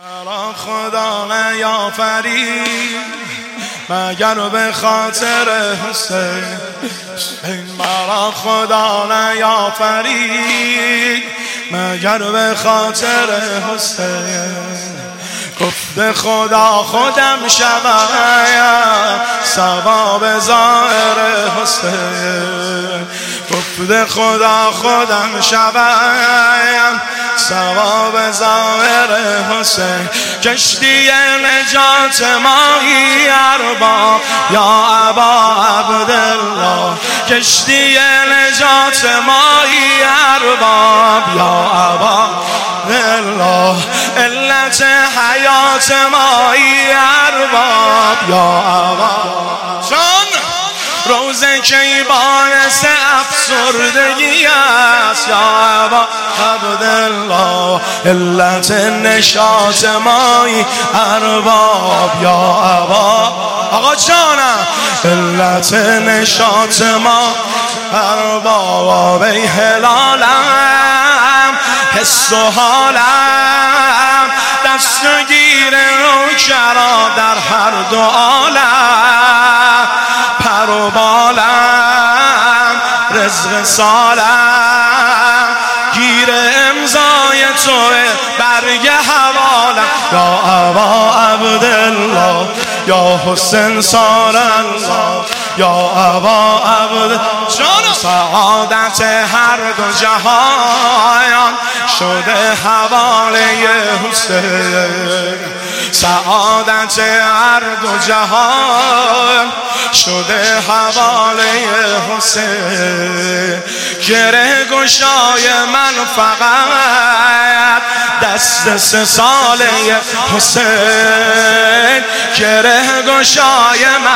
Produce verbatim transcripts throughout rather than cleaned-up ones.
مرا خدا نیافرید مگر به خاطر حسین. مرا خدا نیافرید مگر به خاطر حسین. گفت خدا خودم شوم ثواب ظاهر حسین. گفت خدا خودم شوم ثواب ظاهر حسین. کشتی نجات ماهی ارباب یا ابا عبدالله. کشتی نجات ماهی ارباب یا ابا عبدالله. علت حیات ماهی ارباب یا ابا جان. روزه کی باعث افسردگی است یا ابا عبدالله. علت نشاط مایی ارباب یا ابا آقا جانم. علت نشاط ما ارباب ای هلالم حس و حالم. دستگیر نوکرا در هر دو عالم. پر و بالم رزق سالم گیر امضای توه برگ حوالم یا ابا عبدالله. یا حسین سار الله یا ابا عبد جان. سعادت هر دو جهان شده حواله حسین. سعادت هر دو جهان شده حواله حسین. گره گشای من فقط دست سه ساله حسین. گره گشای من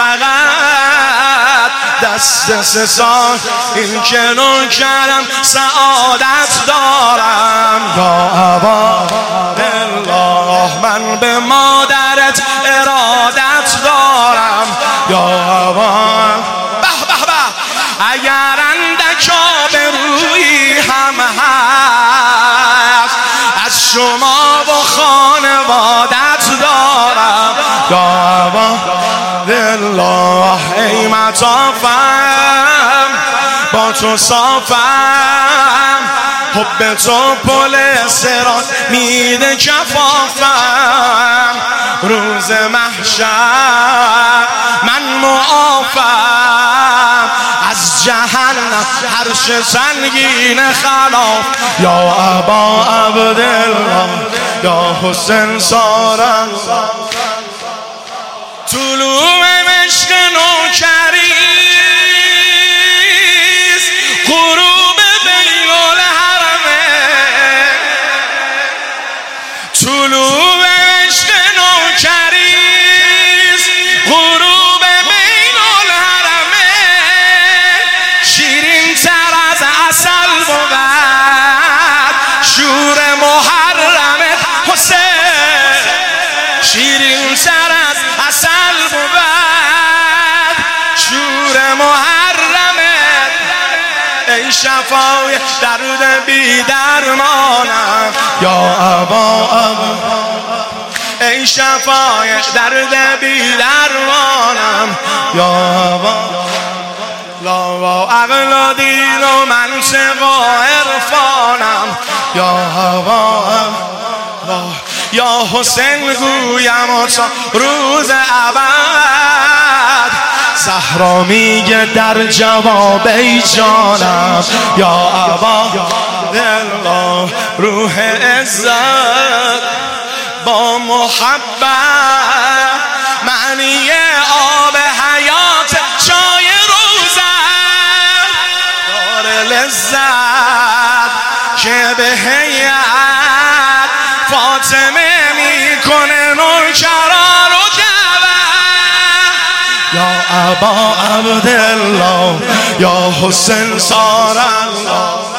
فقط دست سه سال. این که نوکرم سعادت دارم یا ابا عبدالله. من به مادرت ارادت دارم یا ابا. به به به. اگر اندک آبرویی هم هست از شما و خانوادت دارم یا ابا عبدالله. ای مطافم با تو صافم. حب تو پل صراط میده کفافم. روز محشر من معافم از جهنم عرش سنگین خلاف یا ابا عبدالله. یا حسین سار الله. طلوع مشق نوکریست غروب بین الحرمین. طلوع مشق نوکریست غروب بین الحرمین. شیرین تر از عسل بود شور محرم حسین. شیرین تر از عسل بود شور محرمت. ای شفای درد بی درمانم یا ابا عبدالله. ای شفای درد بی درمانم یا ابا. لا و عقل و دین و منطق و عرفانم یا ابا عبدالله. یا حسین گویم و تا روز ابد. زهرا میگه در جواب ای جانم یا ابا عبدالله. روح عزت با محبت معنی آب حیات چای روزم. دار لذت که به هیئت فاطمه میکنه نوکران رو دعوت یا ابا عبدالله. یا حسین سار الله.